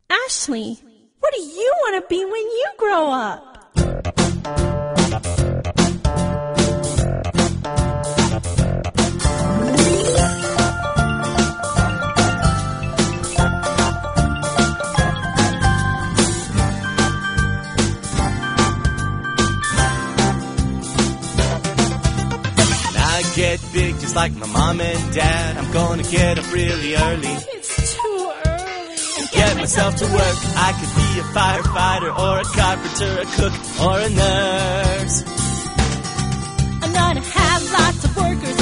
Ashley, what do you want to be when you grow up? Get big just like my mom and dad. I'm gonna get up really early. It's too early. Get myself to work. I could be a firefighter or a carpenter, a cook or a nurse. I'm gonna have lots of workers